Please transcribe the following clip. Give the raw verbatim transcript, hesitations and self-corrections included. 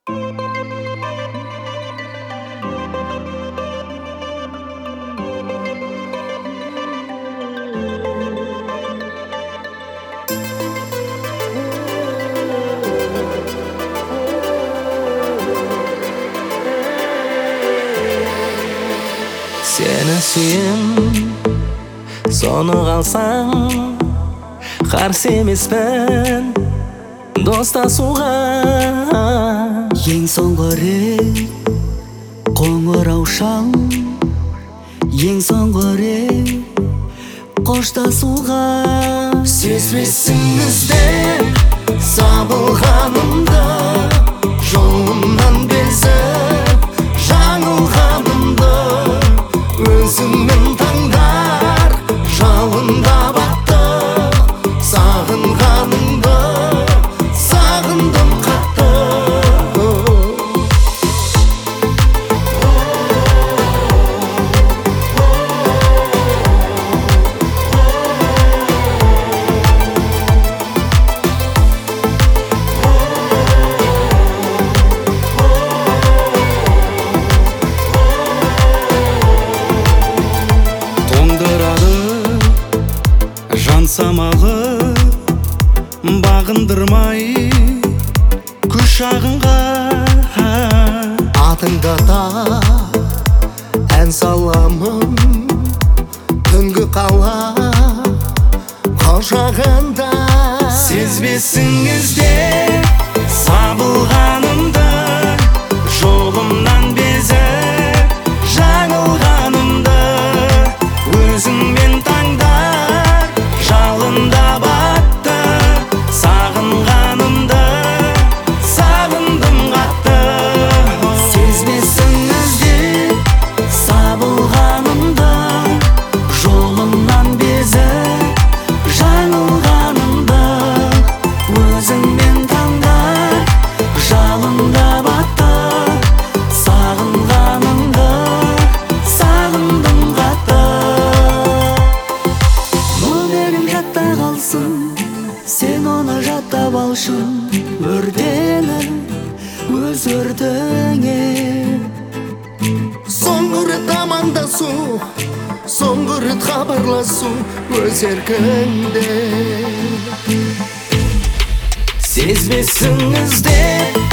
Seni suyim, sonu kalsam Karşı emispen, dosta suğa Ең соңғы рет қоңырау шал, ең соңғы рет қоштасуға. Сезбесің іздеп сабылғанымды, жолымнан безіп жаңылғанымды, өзіңмен таңдар жалында баттық, сағынғанымды сағындым қатты. Самағы бағындырмай құшағыңға Атыңда да ән саламын, түнгі қала құшағында. Сезбесің іздеп сабылғанымды, жолымнан безіп жаңылғанымды, өзіңмен таңдар жалында батты, сағынғанымды сағындым қатты. Сезбесің іздеп сабылғанымды, жолымнан безіп жаңылғанымды, өзіңмен таңдар жалында батты, сағынғанымды сағындым қатты. Өмірім жатта қалсын, сен оны жаттап алшы, өртеніп өз өртіңе. Соңғы рет амандасу, соңғы рет хабарласу өз еркіңде. Сезбесің іздеп